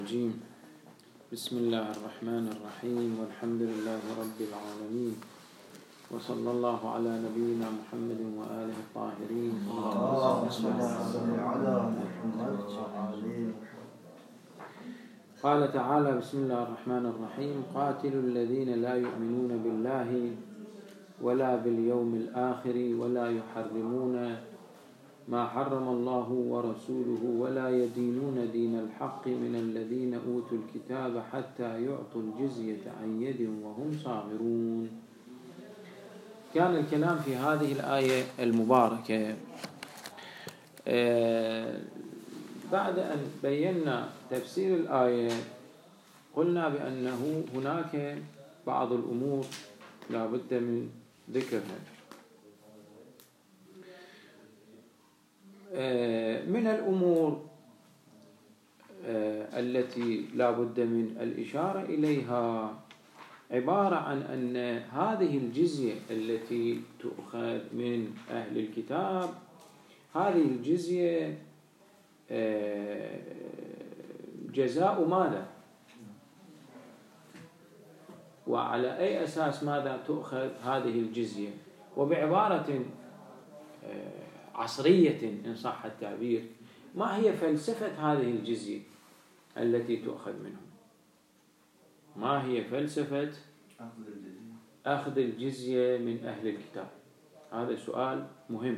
الرجيم. بسم الله الرحمن الرحيم، والحمد لله رب العالمين، وصلى الله على نبينا محمد وآله الطاهرين. قال تعالى: بسم الله الرحمن الرحيم: قاتلوا الذين لا يؤمنون بالله ولا باليوم الآخر ولا يحرمون ما حرم الله ورسوله ولا يدينون دين الحق من الذين أوتوا الكتاب حتى يعطوا الجزية عن يد وهم صاغرون. كان الكلام في هذه الآية المباركة بعد أن بينا تفسير الآية قلنا بأنه هناك بعض الأمور لا بد من ذكرها. من الأمور التي لا بد من الإشارة إليها عبارة عن أن هذه الجزية التي تؤخذ من أهل الكتاب، هذه الجزية جزاء ماذا؟ وعلى أي أساس ماذا تؤخذ هذه الجزية؟ وبعبارة عصرية إن صح التعبير، ما هي فلسفة هذه الجزية التي تؤخذ منهم؟ ما هي فلسفة أخذ الجزية من أهل الكتاب؟ هذا سؤال مهم.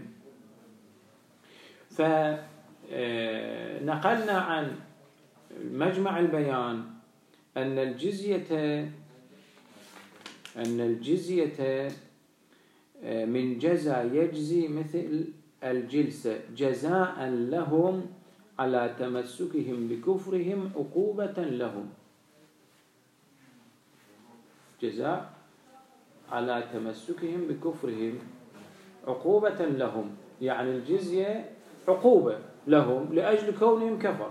فنقلنا عن مجمع البيان أن الجزية من جزى يجزي مثل الجلسة جزاء لهم على تمسكهم بكفرهم عقوبة لهم. جزاء على تمسكهم بكفرهم عقوبة لهم، يعني الجزية عقوبة لهم لأجل كونهم كفر.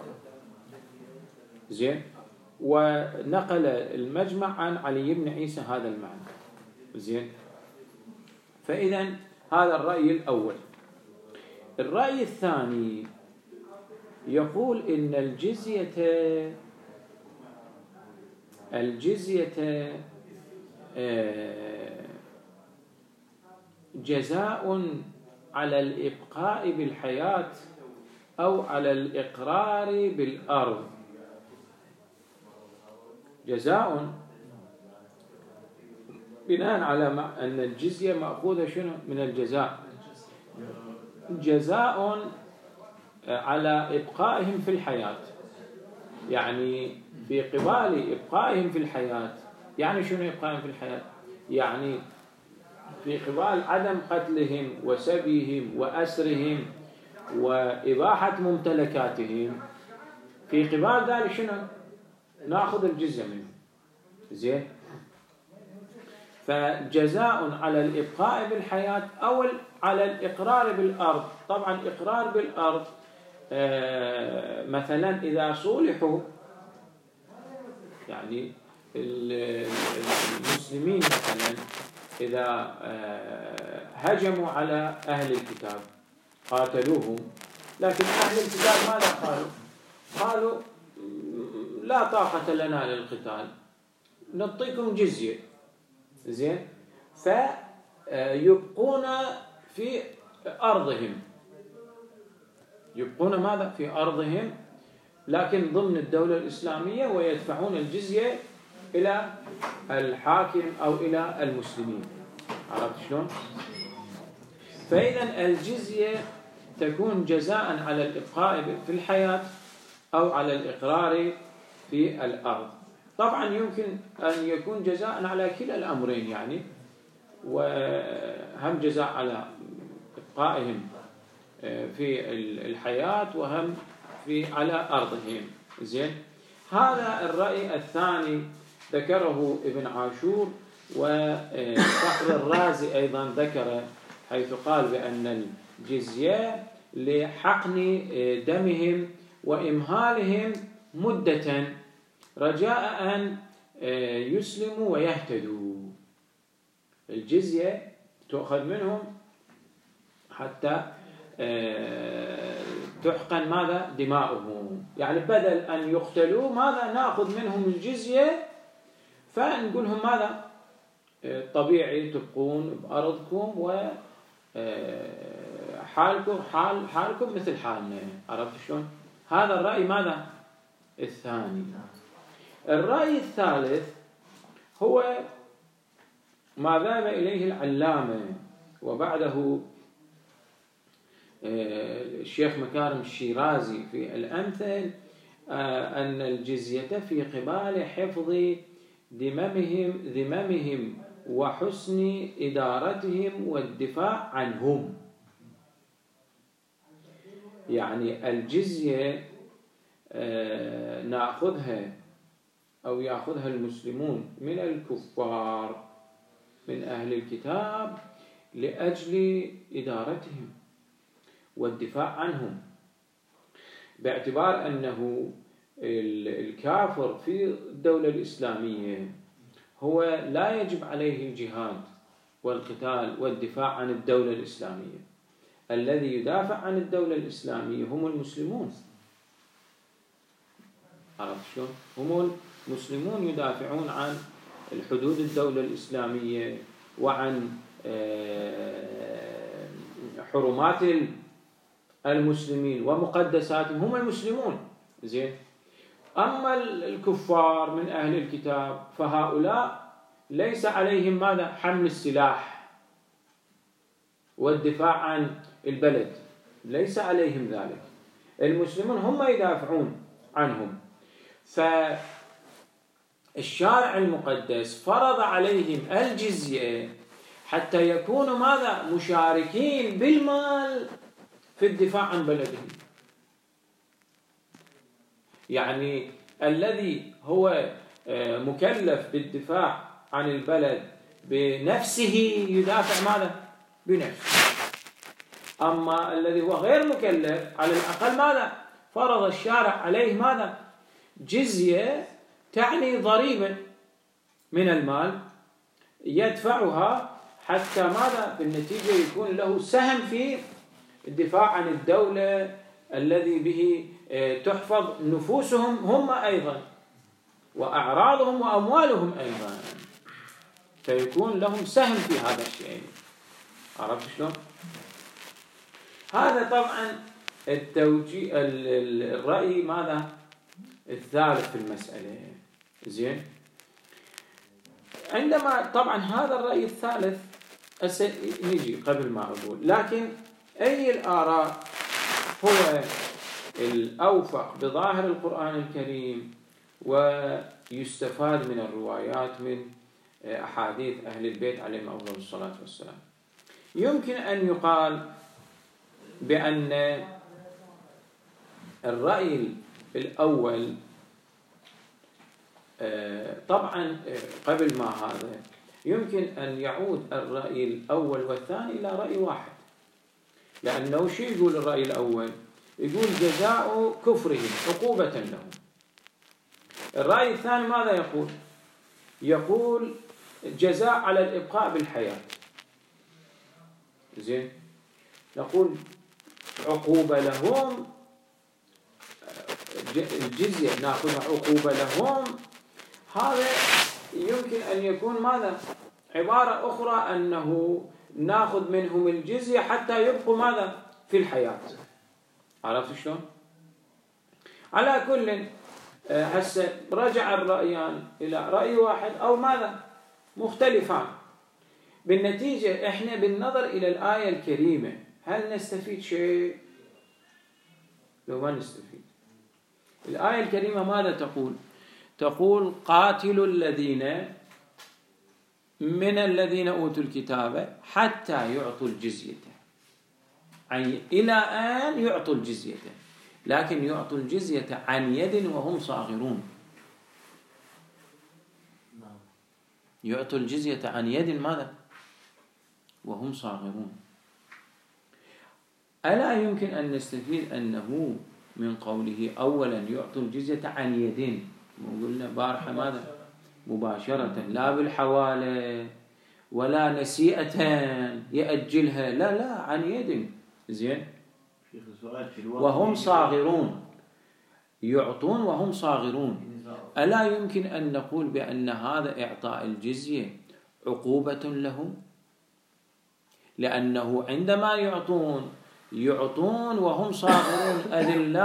زين. ونقل المجمع عن علي بن عيسى هذا المعنى. زين. فإذا هذا الرأي الأول. الرأي الثاني يقول إن الجزية جزاء على الإبقاء بالحياة أو على الإقرار بالأرض. جزاء بناء على أن الجزية مأخوذة شنو من الجزاء، جزاء على إبقائهم في الحياة، يعني في قبال إبقائهم في الحياة. يعني شنو إبقائهم في الحياة؟ يعني في قبال عدم قتلهم وسبيهم وأسرهم وإباحة ممتلكاتهم، في قبال ذلك شنو؟ نأخذ الجزية منهم. زين. فجزاء على الإبقاء بالحياة أو على الإقرار بالأرض. طبعا إقرار بالأرض مثلا إذا صولحوا، يعني المسلمين مثلا إذا هجموا على أهل الكتاب قاتلوهم، لكن أهل الكتاب ماذا قالوا؟ قالوا لا طاقة لنا للقتال، نعطيكم جزية. زين. فيبقون في أرضهم، يبقون ماذا؟ في أرضهم، لكن ضمن الدولة الإسلامية، ويدفعون الجزية إلى الحاكم أو إلى المسلمين. عرفت شلون؟ فإذا الجزية تكون جزاء على الإبقاء في الحياة أو على الإقرار في الأرض. طبعا يمكن أن يكون جزاء على كلا الأمرين، يعني وهم جزاء على إبقائهم في الحياة وهم على أرضهم. زين. هذا الرأي الثاني ذكره ابن عاشور، وفخر الرازي أيضا ذكر، حيث قال بأن الجزية لحقن دمهم وإمهالهم مدة رجاء أن يسلموا ويهتدوا. الجزية تؤخذ منهم حتى تحقن ماذا؟ دماؤهم. يعني بدل أن يقتلوا ماذا؟ نأخذ منهم الجزية، فنقولهم ماذا؟ طبيعي تبقون بأرضكم حالكم مثل حالنا. عرفت شلون؟ هذا الرأي ماذا؟ الثاني. الرأي الثالث هو ما ذهب إليه العلامة وبعده الشيخ مكارم الشيرازي في الأمثل، أن الجزية في قبال حفظ ذممهم وحسن إدارتهم والدفاع عنهم. يعني الجزية نأخذها أو يأخذها المسلمون من الكفار من أهل الكتاب لأجل إدارتهم والدفاع عنهم، باعتبار أنه الكافر في الدولة الإسلامية هو لا يجب عليه الجهاد والقتال والدفاع عن الدولة الإسلامية. الذي يدافع عن الدولة الإسلامية هم المسلمون. عرفت شلون؟ هم المسلمون يدافعون عن الحدود الدولة الإسلامية وعن حرمات المسلمين ومقدساتهم، هم المسلمون. زين. أما الكفار من أهل الكتاب فهؤلاء ليس عليهم ماذا؟ حمل السلاح والدفاع عن البلد، ليس عليهم ذلك. المسلمون هم يدافعون عنهم. فالشارع المقدس فرض عليهم الجزية حتى يكونوا ماذا؟ مشاركين بالمال في الدفاع عن بلدهم. يعني الذي هو مكلف بالدفاع عن البلد بنفسه يدافع ماذا؟ بنفسه. أما الذي هو غير مكلف على الأقل ماذا؟ فرض الشارع عليه ماذا؟ جزية، تعني ضريبة من المال يدفعها حتى ماذا؟ بالنتيجة يكون له سهم في الدفاع عن الدولة الذي به تحفظ نفوسهم هم أيضا وأعراضهم وأموالهم أيضا، فيكون لهم سهم في هذا الشيء. عرفت شلون؟ هذا طبعا الرأي ماذا؟ الثالث في المسألة. زين. عندما طبعا هذا الرأي الثالث نجي قبل ما أقول، لكن أي الآراء هو الأوفق بظاهر القرآن الكريم ويستفاد من الروايات من أحاديث أهل البيت عليهم أفضل الصلاة والسلام. يمكن أن يقال بأن الرأي الأول طبعا قبل ما هذا يمكن أن يعود الرأي الأول والثاني إلى رأي واحد، لأنه شو يقول الرأي الأول؟ يقول جزاء كفرهم عقوبة لهم. الرأي الثاني ماذا يقول؟ يقول جزاء على الإبقاء بالحياة. زين. نقول عقوبة لهم، الجزية نأخذها عقوبة لهم. هذا يمكن أن يكون ماذا؟ عبارة أخرى أنه نأخذ منهم الجزية حتى يبقوا ماذا؟ في الحياة. عرفت شلون؟ على كل هسه رجع الرأيان إلى رأي واحد أو ماذا؟ مختلفان. بالنتيجة إحنا بالنظر إلى الآية الكريمة هل نستفيد شيء؟ لو ما نستفيد. الآية الكريمة ماذا تقول؟ تقول قاتلوا الذين من الذين أوتوا الكتاب حتى يعطوا الجزية. إلى أن يعطوا الجزية، لكن يعطوا الجزية عن يد وهم صاغرون. يعطوا الجزية عن يد ماذا؟ وهم صاغرون. ألا يمكن أن نستفيد أنه من قوله أولا يعطوا الجزية عن يدين، وقلنا بارحة ماذا؟ مباشرة، لا بالحوالة ولا نسيئة يأجلها، لا عن يد. زين. وهم صاغرون، يعطون وهم صاغرون. ألا يمكن أن نقول بأن هذا إعطاء الجزية عقوبة لهم؟ لأنه عندما يعطون وهم صاغرون،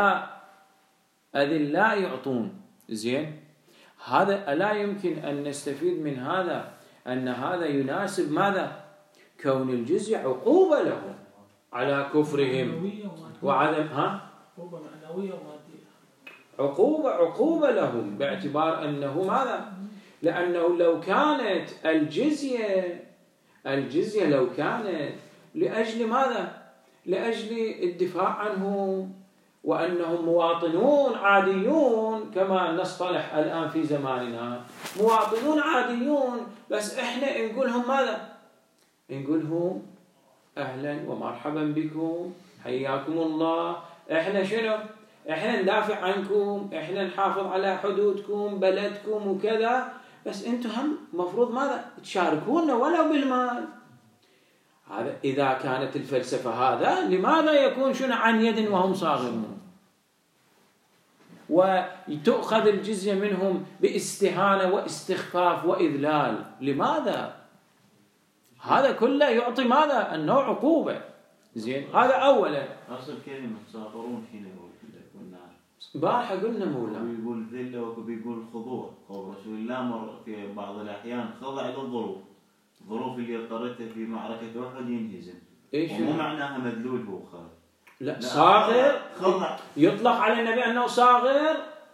أذلاء يعطون. زين، هذا ألا يمكن أن نستفيد من هذا أن هذا يناسب ماذا؟ كون الجزية عقوبة لهم على كفرهم وعدم عقوبة معنوية ومادية. عقوبة لهم باعتبار أنه ماذا؟ لأنه لو كانت الجزية لو كانت لأجل ماذا؟ لأجل الدفاع عنهم وأنهم مواطنون عاديون، كما نصطلح الآن في زماننا، مواطنون عاديون، بس إحنا نقولهم ماذا؟ نقولهم أهلا ومرحبا بكم، حياكم الله، إحنا شنو؟ إحنا ندافع عنكم، إحنا نحافظ على حدودكم بلدكم وكذا، بس أنتم هم مفروض ماذا؟ تشاركونا ولو بالمال. هذا إذا كانت الفلسفة هذا، لماذا يكون شنو عن يد وهم صاغرون؟ وتؤخذ الجزية منهم باستهانة واستخفاف وإذلال، لماذا؟ هذا كله يعطي ماذا؟ النوع عقوبة. زين، هذا أولا. أصل كلمة صاغرون هنا والنار بارحة قلنا مولانا ويقول ذلة وبيقول خضوع، قول رسول الله مر في بعض الأحيان خضع للظروف، الظروف اللي اضطرته في معركة أحد ينهزم، ومو معناها مذلول هو خالد. لا، صاغر خضع. يطلق على النبي أنه صاغر.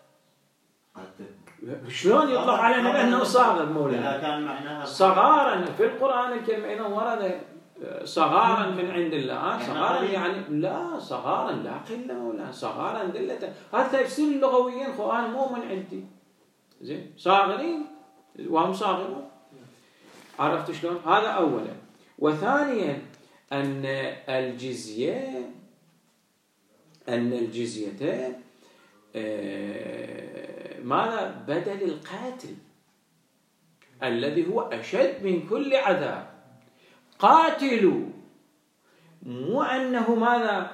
شلون يطلق على النبي أنه صاغر مولانا؟ كان معناها صغارا في القرآن الكريم أيضا ورد صغارا من عند الله. صغارا يعني لا، صغارا لا قلة مولانا، صغارا دلة. هذا تفسير اللغويين، القرآن مو من عندي. زين، صاغرين وهم صاغرون. عرفت شلون؟ هذا أولا. وثانيا أن الجزية ماذا؟ بدل القاتل الذي هو أشد من كل عذاب. قاتلوا، مو أنه ماذا؟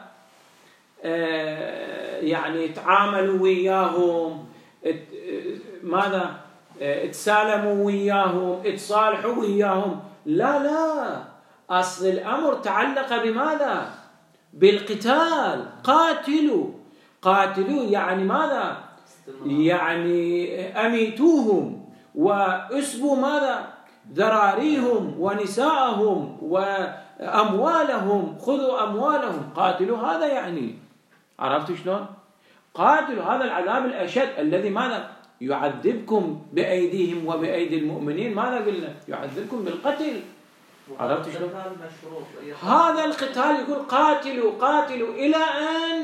يعني تعاملوا وياهم، ماذا؟ تسالموا وياهم، تصالحوا وياهم. لا، أصل الأمر تعلق بماذا؟ بالقتال. قاتلوا يعني ماذا؟ يعني أميتوهم وأسبوا ماذا؟ ذراريهم ونساءهم وأموالهم، خذوا أموالهم. قاتلوا هذا يعني، عرفت شلون؟ قاتلوا، هذا العذاب الأشد الذي ماذا؟ يعذبكم بأيديهم وبأيدي المؤمنين. ماذا قلنا؟ يعذبكم بالقتل. عرفت شلون؟ هذا القتال يقول قاتلوا إلى أن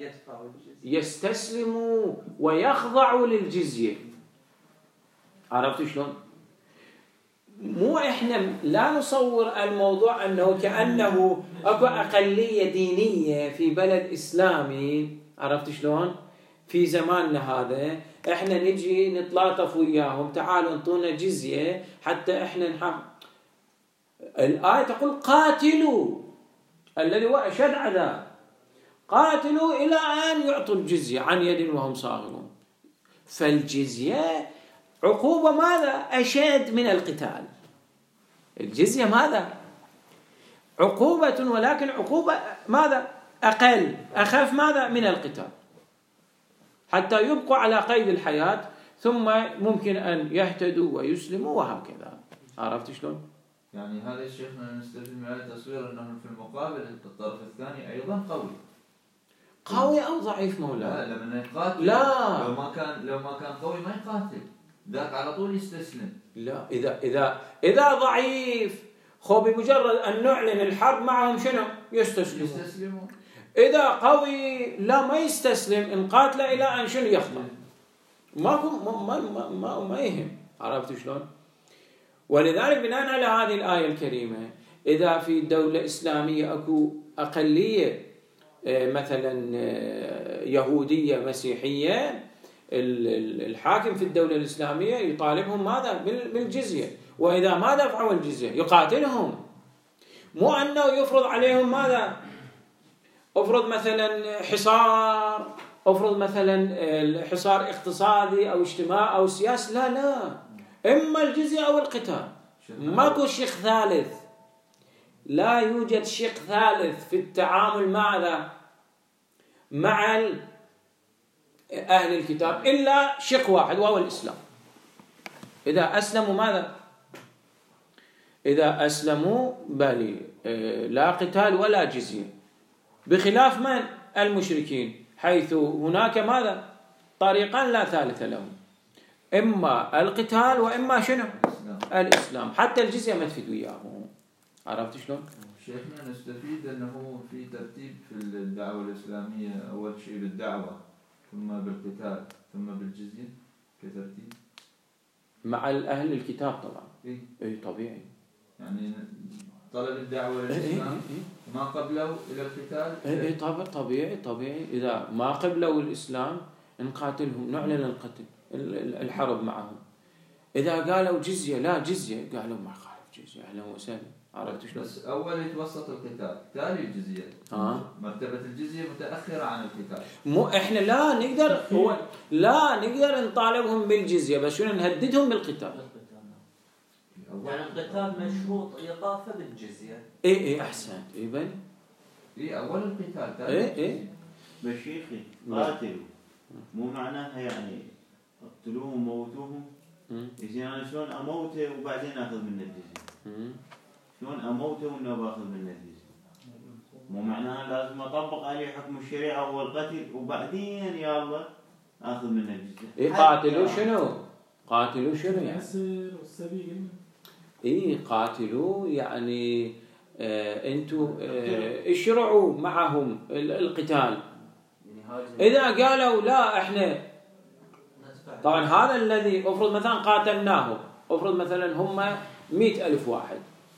يستسلموا ويخضعوا للجزية. عرفت شلون؟ مو إحنا لا نصور الموضوع أنه كأنه أكو أقلية دينية في بلد إسلامي. عرفت شلون؟ في زماننا هذا إحنا نجي نتلاطف وياهم، تعالوا انطونا جزية حتى إحنا نحافظ. الآية تقول قاتلوا الذي هو أشد عذاب، قاتلوا إلى أن يعطوا الجزية عن يد وهم صاغرون. فالجزية عقوبة ماذا؟ أشد من القتال. الجزية ماذا؟ عقوبة، ولكن عقوبة ماذا؟ أقل، أخف ماذا؟ من القتال، حتى يبقوا على قيد الحياة، ثم ممكن أن يهتدوا ويسلموا وهكذا. عرفت شلون؟ يعني هذا الشيخنا نستفيد من هذا التصوير أنه في المقابل الطرف الثاني أيضا قوي أو ضعيف مولانا؟ لا، لما يقاتل لا، لو ما كان قوي ما يقاتل، ذاك على طول يستسلم. لا، إذا ضعيف خو بمجرد أن نعلن الحرب معهم شنو؟ يستسلمون. إذا قوي لا، ما يستسلم، إن قاتل إلى أن شنو؟ يخضع. ما يهم. عرفت شلون؟ ولذلك بناء على هذه الآية الكريمة، إذا في دولة إسلامية أكو أقلية مثلا يهودية مسيحية، الحاكم في الدولة الإسلامية يطالبهم ماذا؟ بالجزية. وإذا ما دفعوا الجزية يقاتلهم، مو أنه يفرض عليهم ماذا؟ افرض مثلا حصار، افرض مثلا حصار اقتصادي أو اجتماعي أو سياسي، لا، إما الجزية أو القتال، ماكو شق ثالث. لا يوجد شق ثالث في التعامل مع أهل الكتاب إلا شق واحد وهو الإسلام. إذا أسلموا ماذا؟ إذا أسلموا بل لا قتال ولا جزية، بخلاف من؟ المشركين، حيث هناك ماذا؟ طريقان لا ثالث لهم، إما القتال وإما شنو؟ الإسلام. حتى الجزية ما تفيد وياهم. عرفت شلون؟ شيخنا نستفيد أنه في ترتيب في الدعوة الإسلامية، أول شيء بالدعوة ثم بالقتال ثم بالجزية كترتيب مع الأهل الكتاب طبعا. إيه طبيعي، يعني طلب الدعوة للإسلام ما قبله إلى القتال. إيه طبيعي. إذا ما قبلوا الإسلام نقاتلهم، نعلن القتل، الحرب معهم. إذا قالوا جزية، لا جزية، قالوا ما خالف جزية، أهلا وسهلا. عرفت شلون؟ بس أول يتوسط القتال تالي الجزية. مرتبة الجزية متأخرة عن القتال. مو إحنا لا نقدر نطالبهم بالجزية، بس شنو نهددهم بالقتال. يعني القتال مشروط إيقافه بالجزية. إيه أحسنت. إيه بل. إيه أول القتال تالي. إيه بشيخي قاتلوا مو معناها يعني اقتلوهم موتوهم. إذا أنا شلون أموته وبعدين أخذ منه الجزية؟ شلون أموته وإنه باخذ منه الجزية؟ مو معناها لازم أطبق عليه حكم الشريعة والقتل وبعدين يا الله أخذ منه الجزية. إيه قاتلوا شنو يعني؟ إيه قاتلوا يعني أنتوا اشرعوا معهم القتال. إذا قالوا لا إحنا طبعا هذا الذي أفرض مثلا قاتلناهم، أفرض مثلا هم 100,000 واحد،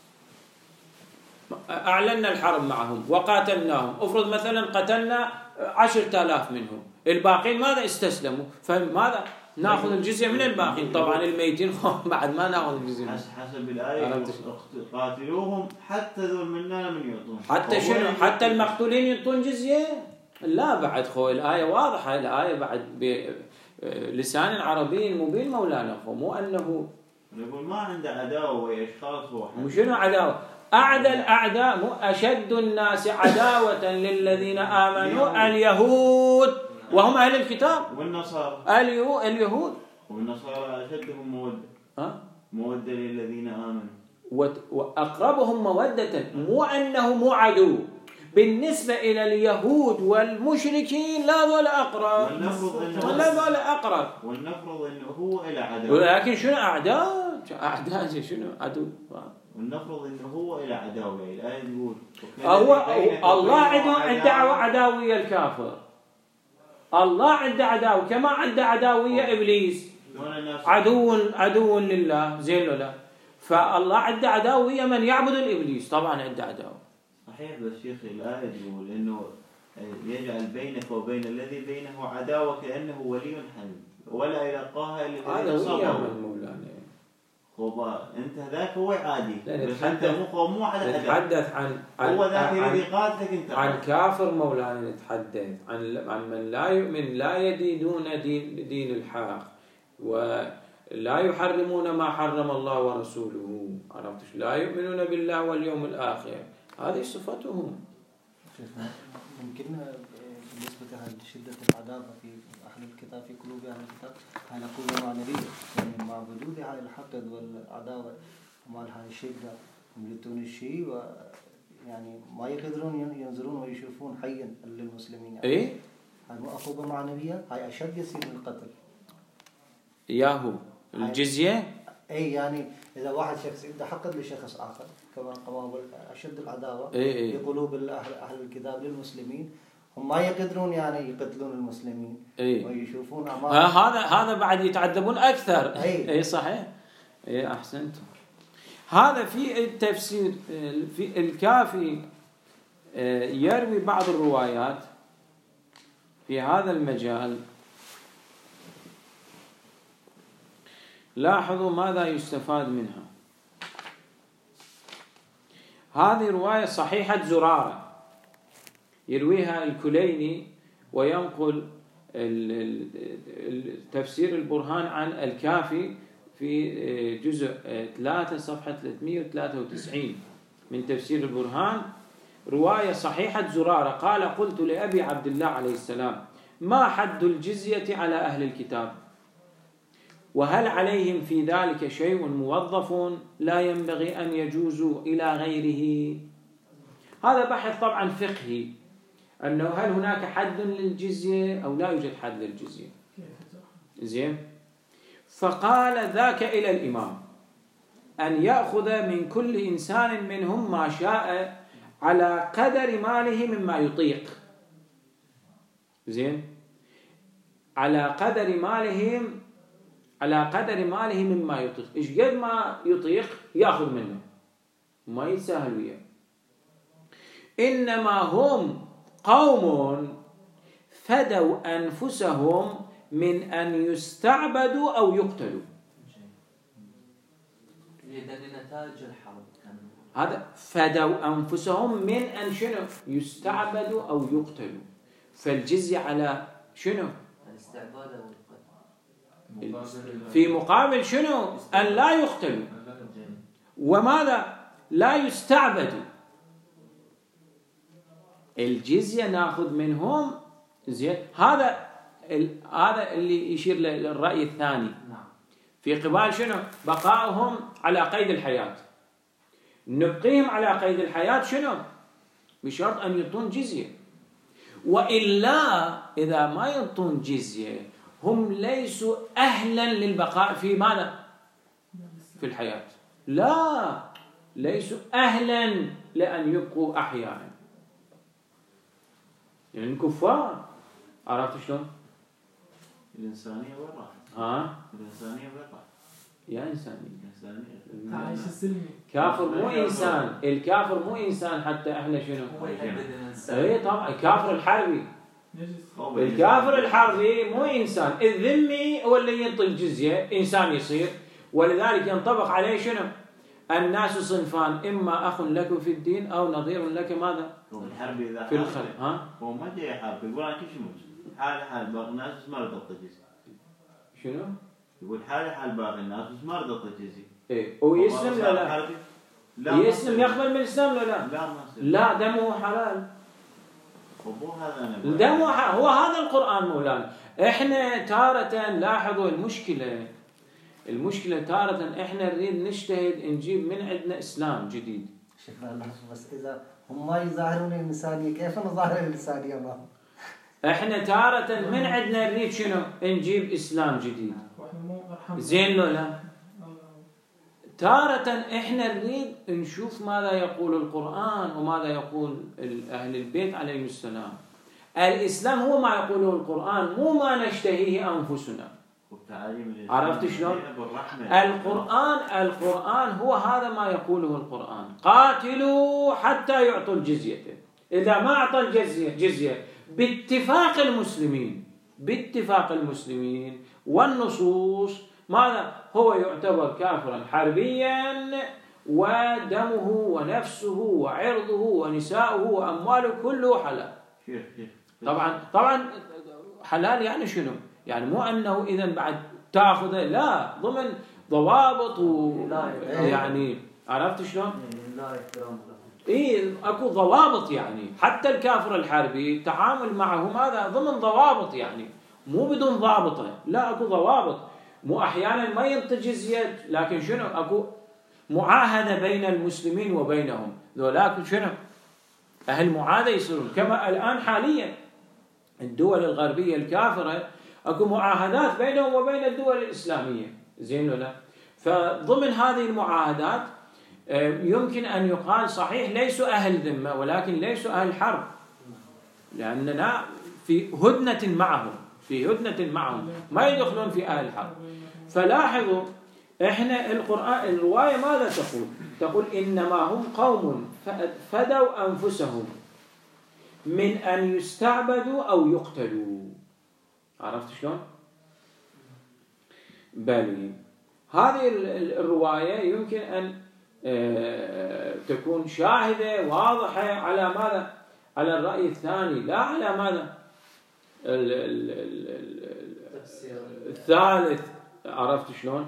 أعلنا الحرب معهم وقاتلناهم، أفرض مثلا قتلنا 10,000 منهم، الباقين ماذا؟ استسلموا، فماذا؟ ناخذ الجزية من الباقين. طبعا الميتين بعد ما ناخذ الجزية. حسب الآية قاتلوهم حتى ذول مننا من يعطون. حتى شنو؟ حتى المقتولين يعطون جزية؟ لا بعد خو الآية واضحة، الآية بعد بلسان عربي مبين مولانا، مو أنه نقول ما عنده عداوة ويا أشخاص واحد. مو شنو عداوة؟ أعدى الأعداء، مو أشد الناس عداوة للذين آمنوا اليهود وهم أهل الكتاب، والنصارى اليهود والنصارى أشدهم مودة. مودة للذين آمنوا وأقربهم مودة، مو أنه مو عدو بالنسبة إلى اليهود والمشركين، لا ذول أقرب ولا ذول أقرب، ولنفرض أنه هو إلى عدو، ولكن شنو أعداء شنو عدو، ولنفرض أنه هو إلى عداوة. الآية تقول الله عنده عداوية الكافر، الله عنده عداوة كما عنده عداوية إبليس، عدو لله، زين ولا؟ فالله عنده عداوية من يعبد الإبليس، طبعا عنده عداوة. صحيح، بس شيخ الآية تقول إنه يجعل بينك وبين الذي بينه عداوة كأنه ولي حميم ولا يلقاها إلا الذين صبروا. خبا أنت ذاك هو عادي، بس أنت مو على نتحدث عن هو ذاك اللي قاتلك أنت عن كافر مولانا، نتحدث عن من لا يؤمن، لا يدينون دين الحق، ولا يحرمون ما حرم الله ورسوله. عرفت؟ لا يؤمنون بالله واليوم الآخر، هذه صفتهم. ممكن بالنسبة لشدة العداوة في أهل الكتاب، في قلوب أهل الكتاب، هل نقول معنوية، يعني مع وجود هاي الحقد والعداوة ومع هاي الشدة يملتون الشيء، ويعني ما يقدرون ينظرون ويشوفون حيا للمسلمين، يعني إيه؟ هاي مو عقوبة معنوية، هاي أشد يصير من القتل. ياهو الجزية؟ أي يعني إذا واحد شخص عنده حقد لشخص آخر، كما أشد العداوة في قلوب أهل الكتاب للمسلمين، هم ما يقدرون يعني يقتلون المسلمين ويشوفون هذا بعد يتعذبون أكثر. أي صحيح. أي أحسنت. هذا في التفسير في الكافي يروي بعض الروايات في هذا المجال. لاحظوا ماذا يستفاد منها. هذه رواية صحيحة زرارة يرويها الكليني وينقل تفسير البرهان عن الكافي في جزء 3 صفحة 393 من تفسير البرهان، رواية صحيحة زرارة قال: قلت لأبي عبد الله عليه السلام: ما حد الجزية على أهل الكتاب؟ وهل عليهم في ذلك شيء موظف لا ينبغي أن يجوزوا إلى غيره؟ هذا بحث طبعا فقهي، أنه هل هناك حد للجزية أو لا يوجد حد للجزية. زين. فقال: ذاك إلى الإمام أن يأخذ من كل إنسان منهم ما شاء على قدر ماله مما يطيق. زين. على قدر ماله مما يطيق، إيش قد ما يطيق يأخذ منه، ما يتساهل وياه. إنما هم قوم فدوا أنفسهم من أن يستعبدوا أو يقتلوا. نتائج الحرب هذا فدوا أنفسهم من أن شنو؟ يستعبدوا أو يقتلوا. فالجزية على شنو؟ الاستعباد أو القتل. في مقابل شنو؟ أن لا يقتلوا. وماذا؟ لا يستعبدوا. الجزية ناخذ منهم. زين. هذا اللي يشير للرأي الثاني في قبال شنو؟ بقائهم على قيد الحياة. نبقيهم على قيد الحياة شنو؟ بشرط أن يعطون جزية، وإلا إذا ما يعطون جزية هم ليسوا أهلا للبقاء في ماذا؟ في الحياة. لا، ليسوا أهلا لأن يبقوا أحياء، يعني الكفار. عرفت شلون؟ الإنسانية وين راحت؟ الإنسانية وين راحت؟ يا إنسانية. تعايش السلمي. كافر مو إنسان، الكافر مو إنسان حتى إحنا شنو؟ هو يهدد الإنسان. إيه طبعا. الكافر الحربي، نجس. الكافر الحربي مو إنسان. الذمي هو اللي ينطي الجزية إنسان يصير، ولذلك ينطبق عليه شنو؟ الناس صنفان: إما أخ لك في الدين أو نظير لك ماذا؟ الحربي إذا في الخلق. هو ما جاي يحارب، يقول أنا كل شيء موجود، حال باقي الناس ما رضت الجزية. شنو؟ يقول حال باقي الناس بس ما رضت الجزية. إيه. هو يسلم لا؟ يسلم يقبل من الإسلام لا؟ لا، دمه حلال. دمه حلال. هو هذا القرآن مولانا. إحنا تارة لاحظوا المشكلة تارة إحنا نريد نجتهد نجيب من عندنا إسلام جديد. شكرا. بس إذا هم ما يظاهرون الإنسانية كيف نظاهر الإنسانية معهم؟ إحنا تارة من عندنا نريد شنو؟ نجيب إسلام جديد. زين لو لا؟ تارة إحنا نريد نشوف ماذا يقول القرآن وماذا يقول أهل البيت عليهم السلام. الإسلام هو ما يقوله القرآن، مو ما نشتهيه أنفسنا. عرفت شلون؟ القرآن هو هذا ما يقوله القرآن: قاتلوا حتى يعطوا الجزية. إذا ما أعطى الجزية باتفاق المسلمين والنصوص، ماذا؟ هو يعتبر كافرا حربيا، ودمه ونفسه وعرضه ونساؤه وأمواله كله حلال. طبعا حلال يعني شنو؟ يعني مو أنه إذن بعد تأخذه، لا، ضمن ضوابط يعني. عرفت شلون؟ إيه، أكو ضوابط يعني. حتى الكافر الحربي التعامل معه ماذا؟ ضمن ضوابط يعني، مو بدون ضابطة. لا، أكو ضوابط. مو أحيانا ما ينطي جزية، لكن شنو؟ أكو معاهدة بين المسلمين وبينهم. ذولاك شنو؟ أهل معاهدة يصيرون. كما الآن حاليا الدول الغربية الكافرة أكو معاهدات بينهم وبين الدول الإسلامية. زين ولا؟ فضمن هذه المعاهدات يمكن أن يقال صحيح ليسوا أهل ذمة، ولكن ليسوا أهل حرب، لأننا في هدنة معهم، ما يدخلون في أهل الحرب. فلاحظوا إحنا القرآن الرواية ماذا تقول إنما هم قوم فدوا أنفسهم من أن يستعبدوا أو يقتلوا. عرفت شلون؟ بل هذه الرواية يمكن أن تكون شاهدة واضحة على ماذا؟ على الرأي الثاني، لا على ماذا؟ الثالث. عرفت شلون؟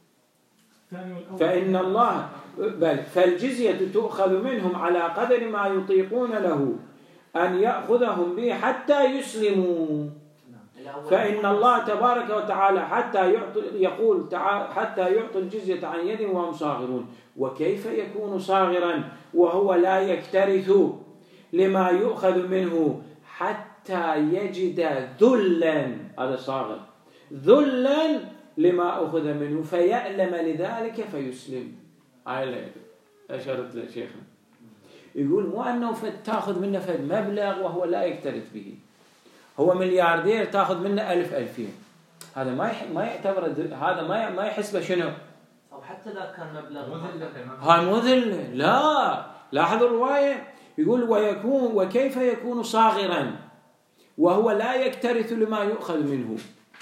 فإن الله فالجزية تؤخذ منهم على قدر ما يطيقون له أن يأخذهم به حتى يسلموا. فإن الله تبارك وتعالى حتى يعطي الجزية عن يد وهم صاغرون. وكيف يكون صاغرا وهو لا يكترث لما يؤخذ منه حتى يجد ذلا، هذا صاغر، ذلا لما أخذ منه فيألم لذلك فيسلم. هاي أشرت لشيخنا، يقول مو أنه تأخذ منه فد مبلغ وهو لا يكترث به، هو ملياردير تأخذ منه 1000 2000، هذا ما يعتبر، هذا ما يحسبه شنو؟ أو حتى لا كان مبلغ هاي مو ذل. لا، لاحظوا الرواية، يقول وكيف يكون صاغرا وهو لا يكترث لما يؤخذ منه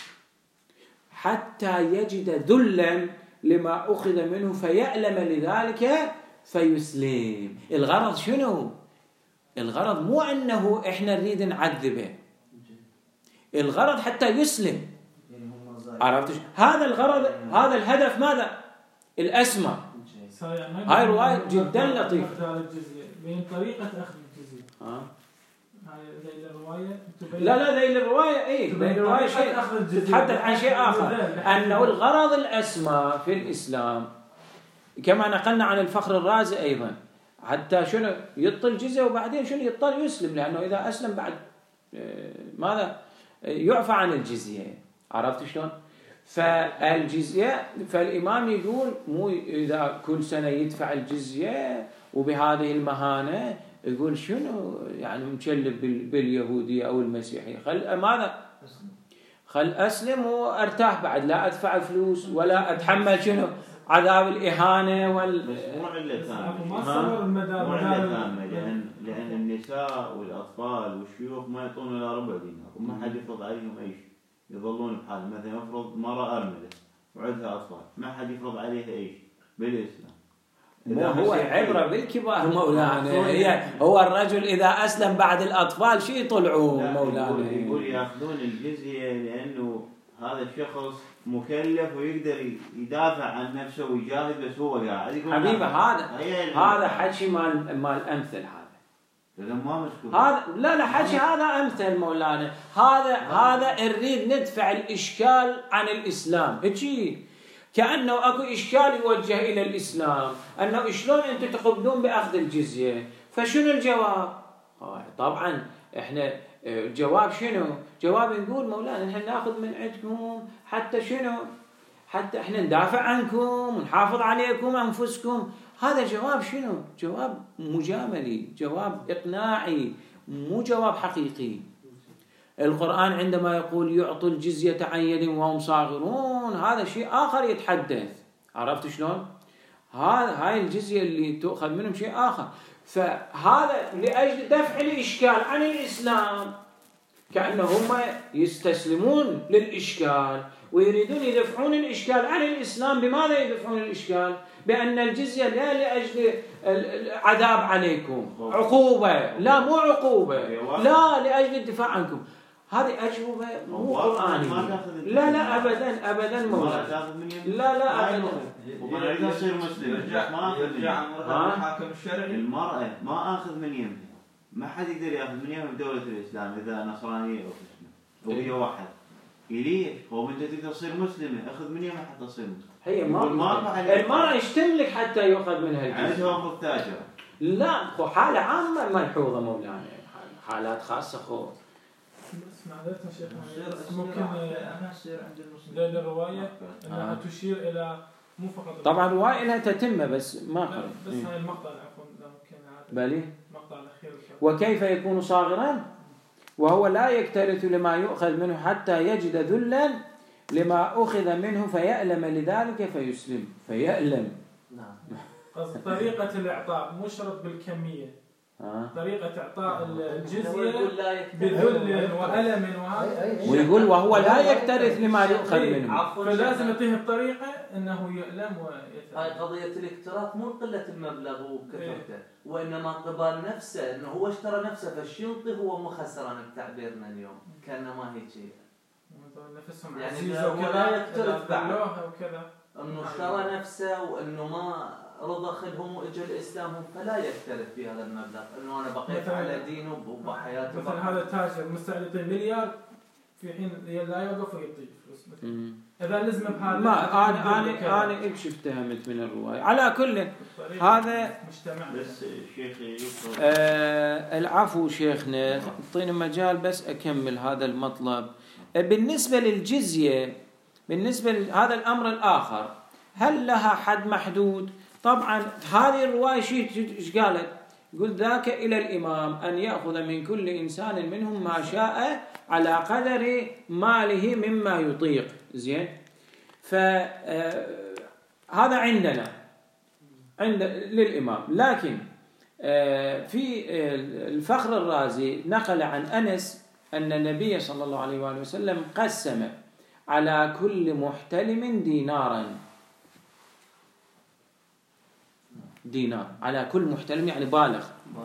حتى يجد ذلا لما أخذ منه فيألم لذلك فيسلم. الغرض شنو؟ الغرض مو أنه إحنا نريد نعذبه، الغرض حتى يسلم. عرفتش؟ هذا الغرض، هذا الهدف، ماذا؟ الأسمى. هاي رواية جدا لطيفة. بين طريقة أخذ الجزية. هاي ذيل الرواية. لا ذيل الرواية إيه؟ ذيل الرواية شيء تتحدث عن شيء آخر، أنه الغرض الأسمى في الإسلام كما نقلنا عن الفخر الرازي أيضا، حتى شنو يطل الجزية وبعدين شنو يطل يسلم، لأنه إذا أسلم بعد ماذا يعفى عن الجزية. عرفت شلون؟ فالجزية، فالإمام يقول مو إذا كل سنة يدفع الجزية وبهذه المهانة، يقول شنو يعني مكلف باليهودية أو المسيحية، خل أسلم وأرتاح بعد، لا أدفع فلوس ولا أتحمل شنو عذاب الإهانة مو علة ثانية، لأن النساء والأطفال والشيوخ ما يعطون إلا ربع دينار وما حد يفرض عليهم أي شيء، يظلون بحالهم. مثلا يفرض مرأة أرملة وعندها أطفال، ما حد يفرض عليها أي شيء بالإسلام. هو عبرة بالكبار مولانا، هو الرجل إذا أسلم بعد الأطفال شيء يطلعون مولانا. يقول يأخذون الجزية لأنه هذا الشخص مكلف ويقدر يدافع عن نفسه ويجاهد، بس هو قاعد يقول حبيبه هذا حكي مال أمثل، هذا لا حكي هذا أمثل مولانا، هذا نريد ندفع الإشكال عن الإسلام. هيك كأنه أكو إشكال يوجه إلى الإسلام، أنه شلون أنتم تقبلون بأخذ الجزية، فشنو الجواب؟ طبعا إحنا جواب شنو؟ جواب نقول مولانا إحنا نأخذ من عندكم حتى شنو؟ حتى إحنا ندافع عنكم ونحافظ عليكم أنفسكم. هذا جواب شنو؟ جواب مجاملي، جواب إقناعي، مو جواب حقيقي. القرآن عندما يقول يعطوا الجزية عن يد وهم صاغرون، هذا شيء آخر يتحدث. عرفت شلون؟ هاي الجزية اللي تؤخذ منهم شيء آخر. فهذا لأجل دفع الإشكال عن الإسلام، كأنهم يستسلمون للإشكال ويريدون يدفعون الإشكال عن الإسلام. بماذا يدفعون الإشكال؟ بأن الجزية لا لأجل عذاب عليكم، عقوبة، لا مو عقوبة، لا لأجل الدفاع عنكم. هذه أجوبة مو قرآنية. لا أبدا مولانا، لا أبدا. وأنا أريد أصير مسلم، ما الحاكم الشرعي، المرأة ما أخذ من يمها، ما حد يقدر يأخذ من يمها بدولة الإسلام إذا نصرانية أو مسلمة وهي واحد. ليش؟ هو أنت تقدر تصير مسلمة، أخذ من يمها حتى تصير مسلمة. هي المرأة ايش تملك حتى يؤخذ منها الجزية؟ عندها متاجرة. لا، حالة عامة ملحوظة مولانا، حالات خاصة خو. اسمع ذاتنا شيخ، ممكن أنا أصير عند المسلمين للرواية أنها تشير إلى مو فقط طبعا رواية لها تتمة بس ما قرأ. بس هاي المقطع عفوا ممكن بالي المقطع الأخير. وكيف يكون صاغرا وهو لا يكترث لما يؤخذ منه حتى يجد ذلا لما أخذ منه فيألم لذلك فيسلم. فيألم. نعم. قصد طريقة الإعطاء مو شرط بالكمية، طريقة إعطاء الجزية بذل وألم وهذا، ويقول وهو لا يكترث لما يؤخذ منه، فلازم يعطيه بطريقة أنه يألم ويتألم. هاي قضية الاكتراث مو قلة المبلغ وكثرته، وإنما قبال نفسه إنه هو اشترى نفسه فالشي يعطيه هو مو خسران بتعبيرنا اليوم، كأنما هيك شيء. نفسهم يعني عزيزة ولا يكترث بعد وكذا، إنه اشترى نفسه وإنه ما رضى خدهم وإجا الإسلام فلا يكترث بهذا المبلغ، إنه أنا بقيت على دينه وبحياته. مثلا هذا تاجر مستعد يعطي مليار في حين لا يوقف ويعطي فلوس مثلا. إذا لزم بهذا ما أنا إيش افتهمت من الرواية. على كل هذا مجتمع. بس شيخي العفو شيخنا، اعطيني مجال بس أكمل هذا المطلب. بالنسبة للجزية، بالنسبة لهذا الأمر الآخر، هل لها حد محدود؟ طبعا هذه الرواية ايش قالت؟ يقول ذاك إلى الإمام أن يأخذ من كل إنسان منهم ما شاء على قدر ماله مما يطيق. زين، فهذا عندنا للإمام. لكن في الفخر الرازي نقل عن أنس أن النبي صلى الله عليه وآله وسلم قسم على كل محتلم دينار، على كل محتلم يعني بالغ،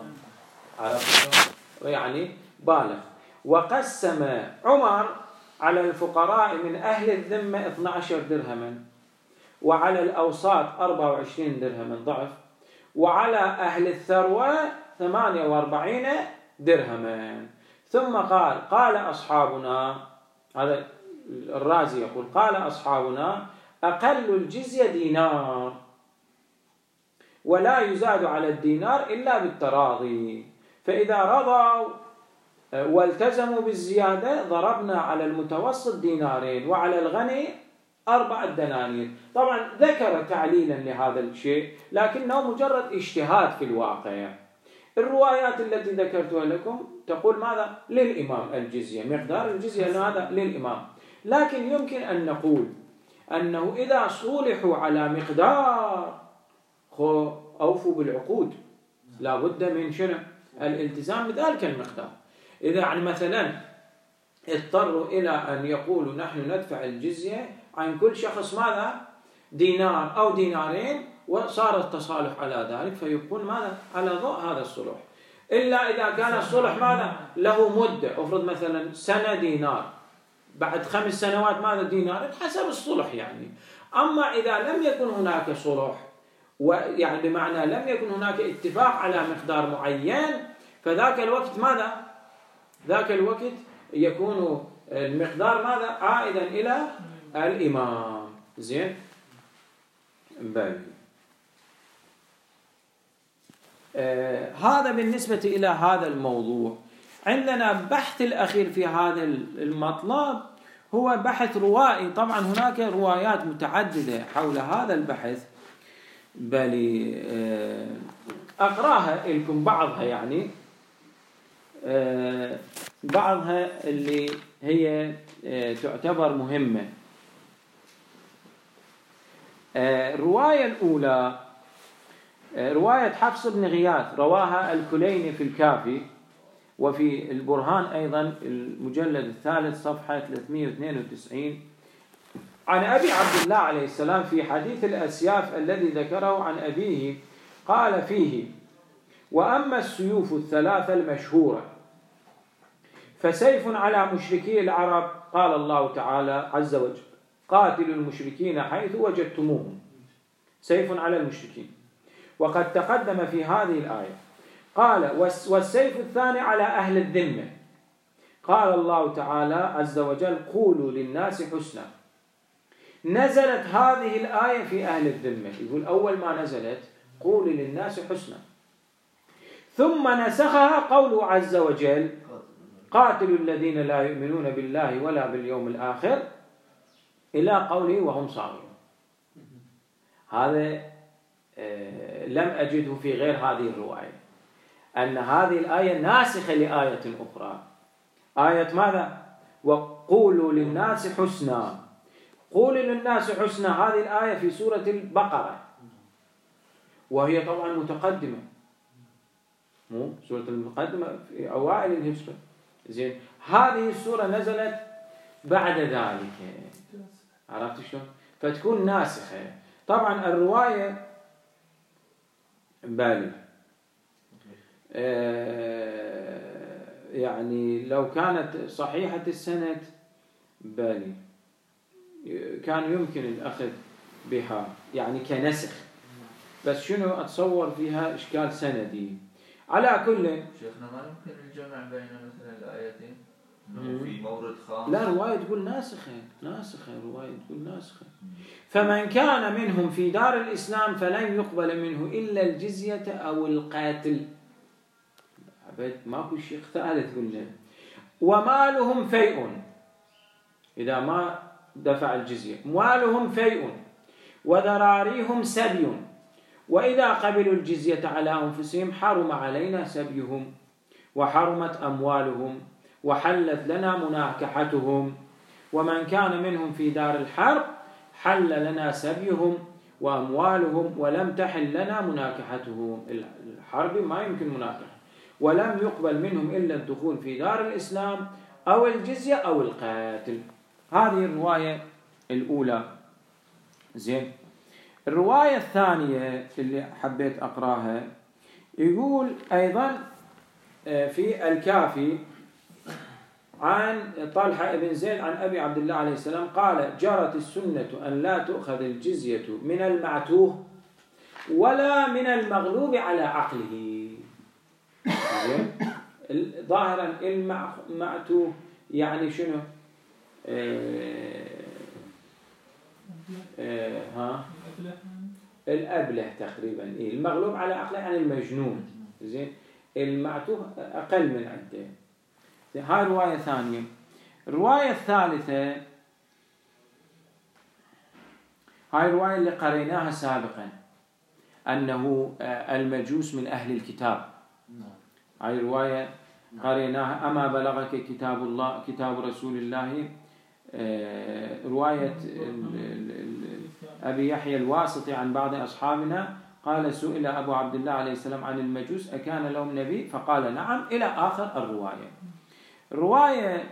يعني بالغ. وقسم عمر على الفقراء من أهل الذمة 12 درهما، وعلى الأوساط 24 درهما ضعف، وعلى أهل الثروة 48 درهما. ثم قال أصحابنا، هذا الرازي يقول قال أصحابنا أقل الجزية دينار، ولا يزاد على الدينار إلا بالتراضي، فإذا رضوا والتزموا بالزيادة ضربنا على المتوسط دينارين وعلى الغني 4 دنانير. طبعا ذكر تعليلا لهذا الشيء لكنه مجرد اجتهاد في الواقع. الروايات التي ذكرتها لكم تقول ماذا؟ للإمام الجزية، مقدار الجزية هذا للإمام. لكن يمكن أن نقول أنه إذا صولحوا على مقدار أوفوا بالعقود، لا بد من شنو؟ الالتزام بذلك المقدار. إذا يعني مثلا اضطروا إلى أن يقولوا نحن ندفع الجزية عن كل شخص ماذا؟ دينار أو دينارين، وصار التصالح على ذلك، فيكون ماذا؟ على ضوء هذا الصلح. إلا إذا كان الصلح ماذا؟ له مدة، أفرض مثلا سنة دينار، بعد 5 سنوات ماذا؟ دينار، حسب الصلح يعني. أما إذا لم يكن هناك صلح، ويعني بمعنى لم يكن هناك اتفاق على مقدار معين، فذاك الوقت ماذا؟ ذاك الوقت يكون المقدار ماذا؟ عائدا إلى الإمام. زين، بل هذا بالنسبة إلى هذا الموضوع. عندنا بحث الأخير في هذا المطلب هو بحث روائي. طبعا هناك روايات متعددة حول هذا البحث، بل أقرأها لكم بعضها، يعني بعضها اللي هي تعتبر مهمة. الرواية الأولى رواية حفص بن غياث، رواها الكليني في الكافي، وفي البرهان أيضا المجلد 3 صفحة 392، عن أبي عبد الله عليه السلام في حديث الأسياف الذي ذكره عن أبيه، قال فيه: وأما السيوف 3 المشهورة فسيف على مشركي العرب، قال الله تعالى عز وجل: قاتلوا المشركين حيث وجدتموهم. سيف على المشركين. وقد تقدم في هذه الآية. قال: والسيف الثاني على أهل الذمة، قال الله تعالى عز وجل: قولوا للناس حسنا. نزلت هذه الآية في أهل الذمة، يقول أول ما نزلت قولوا للناس حسنا، ثم نسخها قوله عز وجل: قاتلوا الذين لا يؤمنون بالله ولا باليوم الآخر، إلى قوله وهم صاغرون. هذا لم أجده في غير هذه الرواية، أن هذه الآية ناسخة لآية أخرى. آية ماذا؟ وقولوا للناس حسنا. قولوا للناس حسنا، هذه الآية في سورة البقرة، وهي طبعا مو سورة المقدمة في أوائل الهجرة. زين هذه السورة نزلت بعد ذلك، عرفت شلون؟ فتكون ناسخة. طبعا الرواية بالي يعني لو كانت صحيحة السند بالي كان يمكن الأخذ بها يعني كنسخ، بس شنو أتصور فيها إشكال سندي. على كل شيخنا ما يمكن الجمع بين مثلا الآيتين في مورد خاص؟ لا رواية تقول ناسخة، رواية تقول ناسخة. فمن كان منهم في دار الإسلام فلن يقبل منه إلا الجزية أو القاتل. عبد ماكو شيء ثالث قلنا. ومالهم فيء إذا ما دفع الجزية، مالهم فيء وذراريهم سبي، وإذا قبلوا الجزية على أنفسهم حرم علينا سبيهم وحرمت أموالهم وحلت لنا مناكحتهم. ومن كان منهم في دار الحرب حل لنا سبيهم وأموالهم ولم تحل لنا مناكحتهم. الحرب ما يمكن مناكحة. ولم يقبل منهم إلا الدخول في دار الإسلام أو الجزية أو القاتل. هذه الرواية الأولى. زين الرواية الثانية اللي حبيت أقراها يقول أيضا في الكافي عن طلحة بن زيد عن أبي عبد الله عليه السلام قال جرت السنة أن لا تؤخذ الجزية من المعتوه ولا من المغلوب على عقله. ظاهرا المعتوه يعني شنو؟ الأبله تقريبا. المغلوب على عقله يعني المجنون. زين المعتوه أقل من عده. هاي رواية ثانية. الرواية الثالثة هاي الرواية اللي قريناها سابقا أنه المجوس من أهل الكتاب. هاي الرواية قريناها أما بلغك كتاب الله كتاب رسول الله. رواية أبي يحيى الواسطي عن بعض أصحابنا قال سئل أبو عبد الله عليه السلام عن المجوس أكان لهم نبي فقال نعم إلى آخر الرواية. الرواية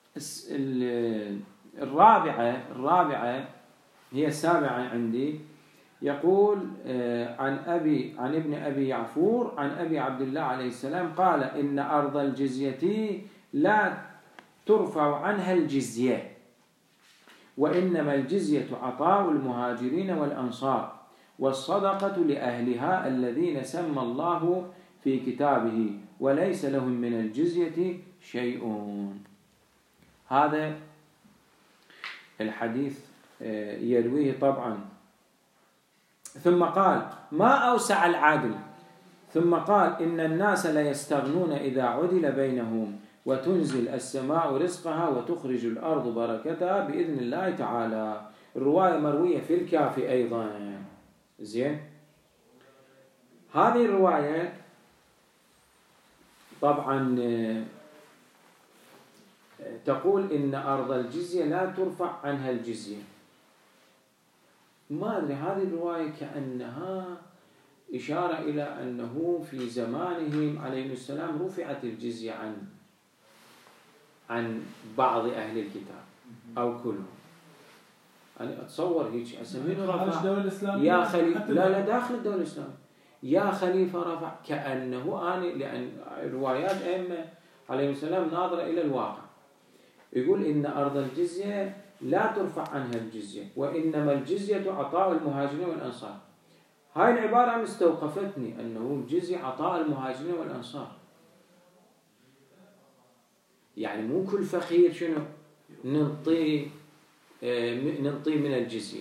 الرابعة هي السابعة عندي. يقول عن ابن أبي يعفور عن أبي عبد الله عليه السلام قال إن أرض الجزية لا ترفع عنها الجزية وإنما الجزية عطاء المهاجرين والأنصار والصدقة لأهلها الذين سمى الله في كتابه وليس لهم من الجزية شيء. هذا الحديث يرويه طبعا. ثم قال ما أوسع العدل. ثم قال إن الناس لا يستغنون إذا عدل بينهم وتنزل السماء رزقها وتخرج الأرض بركتها بإذن الله تعالى. الرواية مروية في الكافي أيضا. زين هذه الرواية طبعا تقول إن أرض الجزية لا ترفع عنها الجزية. ما أدري هذه الرواية كأنها إشارة إلى أنه في زمانهم عليه السلام رفعت الجزية عن بعض أهل الكتاب أو كلهم. أنا أتصور هيك أسميه رفع يا خليفة. لا داخل الدولة الإسلامية يا خليفة رفع كأنه أنا لأن روايات أئمة عليه السلام ناظرة إلى الواقع. يقول إن أرض الجزية لا ترفع عنها الجزية وإنما الجزية عطاء المهاجرين والأنصار. هاي العبارة مستوقفتني أنه الجزية عطاء المهاجرين والأنصار. يعني مو كل فقير شنو ننطي من الجزية.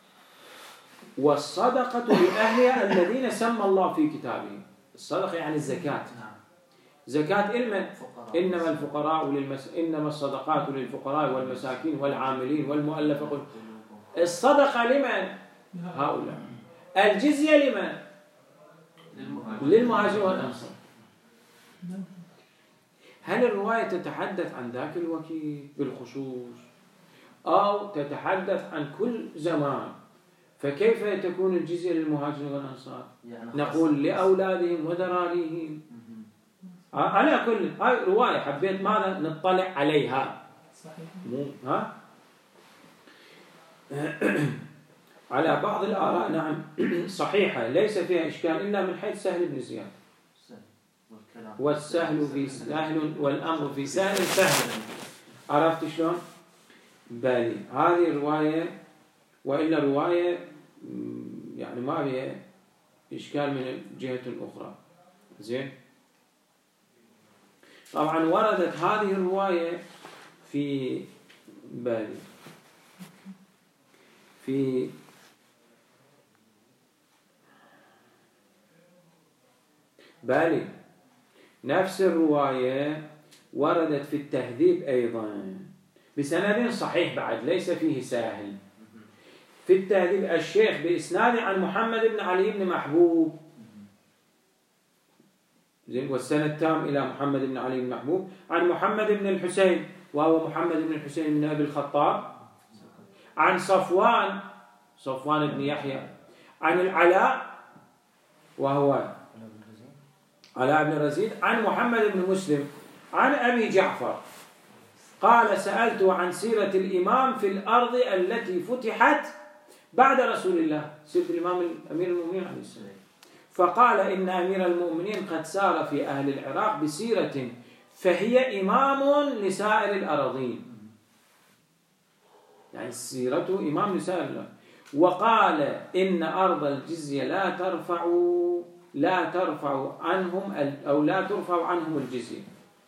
والصدقة لأهلها الذين سمى الله في كتابه. الصدقة يعني الزكاة. زكاة إلمن إنما الفقراء إنما الصدقات للفقراء والمساكين والعاملين والمؤلفة. الصدقة لمن؟ هؤلاء. الجزية لمن؟ للمهاجرين والأنصار. هل الرواية تتحدث عن ذاك الوقت بالخصوص أو تتحدث عن كل زمان؟ فكيف تكون الجزية للمهاجرين والأنصار؟ نقول لأولادهم وذراريهم على كل هاي رواية حبيت ماذا نطلع عليها. صحيح. ها على بعض الآراء نعم صحيحة ليس فيها إشكال إلا من حيث سهل بن زياد. والسهل في سهل والأمر في سهل. عرفت شلون؟ بالي هذه الرواية، وإلا رواية يعني ما فيها إشكال من الجهة الأخرى. زين. طبعا وردت هذه الرواية في بالي في بالي نفس الرواية وردت في التهذيب أيضا بسند صحيح بعد ليس فيه ساهل. في التهذيب الشيخ بإسناد عن محمد بن علي بن محبوب. زين. والسند تام إلى محمد بن علي بن محبوب عن محمد بن الحسين وهو محمد بن الحسين بن أبي الخطاب عن صفوان بن يحيى عن العلاء وهو علاء بن رزيد عن محمد بن مسلم عن أبي جعفر قال سألت عن سيرة الإمام في الأرض التي فتحت بعد رسول الله، سيرة الإمام أمير المؤمنين عليه السلام، فقال إن أمير المؤمنين قد سار في أهل العراق بسيرة فهي إمام لسائر الأراضين، يعني سيرته إمام لسائر الأراضين. وقال إن أرض الجزية لا ترفع عنهم الجزية،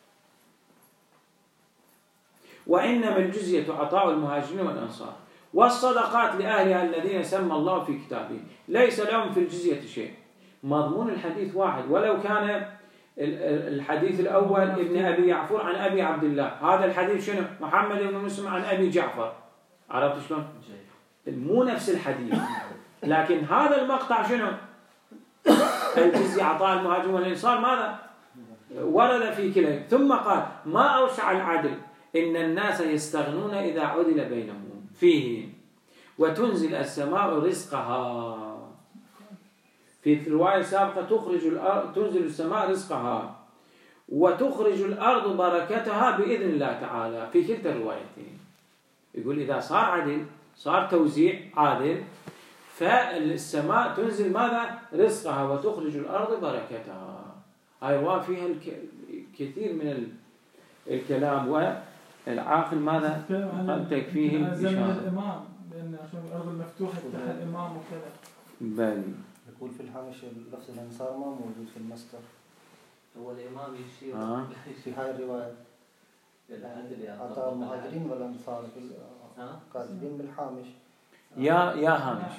وإنما الجزية عطاء المهاجرين والأنصار والصدقات لأهلها الذين سمى الله في كتابه ليس لهم في الجزية شيء. مضمون الحديث واحد، ولو كان الحديث الأول ابن أبي يعفور عن أبي عبد الله، هذا الحديث شنو؟ محمد بن مسلم عن أبي جعفر. عرفت شلون؟ مو نفس الحديث، لكن هذا المقطع شنو؟ الجزية عطاء المهاجرين والأنصار ماذا؟ ورد في كلام. ثم قال ما أوسع العدل إن الناس يستغنون إذا عدل بينهم فيه، وتنزل السماء رزقها. في الرواية السابقة تنزل السماء رزقها وتخرج الأرض بركتها بإذن الله تعالى. في كلتا الروايتين يقول إذا صار عدل، صار توزيع عادل، فالسماء تنزل ماذا؟ رزقها وتخرج الأرض بركتها. هاي رواية فيها الكثير من الكلام، والعاقل ماذا تكفيه زمن الإمام، لأن عشان الأرض المفتوحة تحت الإمام وكذا. بالي يقول في الهامش لفظ الأنصار ما موجود في المصدر. هو الإمام يشير في هاي الرواية عطاء المهاجرين والأنصار كاتبين بالهامش. يا هامش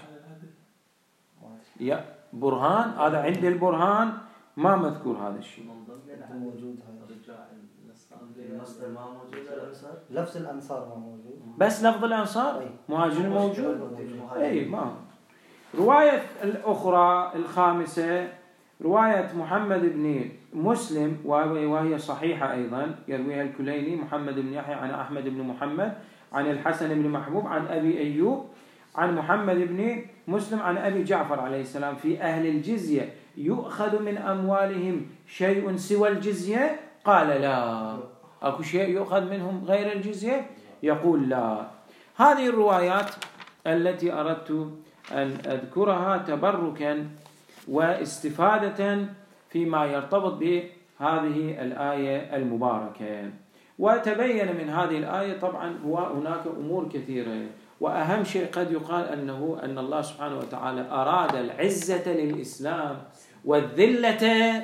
يا برهان، هذا عند البرهان ما مذكور هذا الشيء. موجود هاي المصدر ما موجود. لفظ الأنصار ما موجود، بس لفظ الأنصار مهاجرين موجود. أي ما. رواية الأخرى الخامسة رواية محمد بن مسلم وهي صحيحة أيضا، يرويها الكليني محمد بن يحيى عن أحمد بن محمد عن الحسن بن محبوب عن أبي أيوب عن محمد بن مسلم عن أبي جعفر عليه السلام في أهل الجزية يؤخذ من أموالهم شيء سوى الجزية؟ قال لا. أكو شيء يؤخذ منهم غير الجزية؟ يقول لا. هذه الروايات التي أردت أن أذكرها تبركا واستفادة فيما يرتبط بهذه الآية المباركة. وتبين من هذه الآية طبعا هناك أمور كثيرة، وأهم شيء قد يقال أن الله سبحانه وتعالى أراد العزة للإسلام والذلة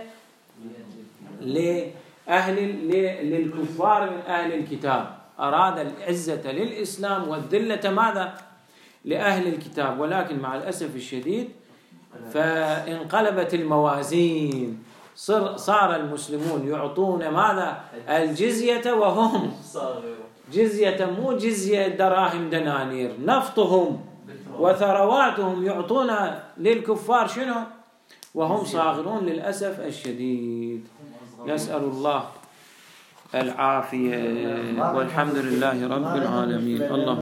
للكفار من أهل الكتاب. أراد العزة للإسلام والذلة ماذا؟ لأهل الكتاب. ولكن مع الأسف الشديد فانقلبت الموازين، صار المسلمون يعطون ماذا؟ الجزية، وهم جزية مو جزية دراهم دنانير، نفطهم وثرواتهم يعطون للكفار شنو؟ وهم صاغرون للأسف الشديد. نسأل الله العافية، والحمد لله رب العالمين. الله